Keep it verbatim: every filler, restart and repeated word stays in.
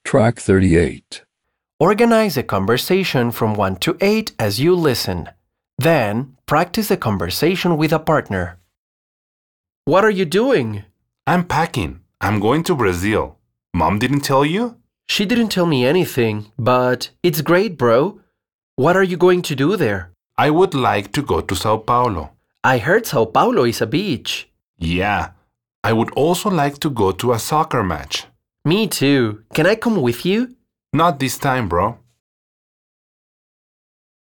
Track thirty-eight. Organize a conversation from one to eight as you listen. Then, practice the conversation with a partner. What are you doing? I'm packing. I'm going to Brazil. Mom didn't tell you? She didn't tell me anything, but it's great, bro. What are you going to do there? I would like to go to Sao Paulo. I heard Sao Paulo is a beach. Yeah. I would also like to go to a soccer match. Me too. Can I come with you? Not this time, bro.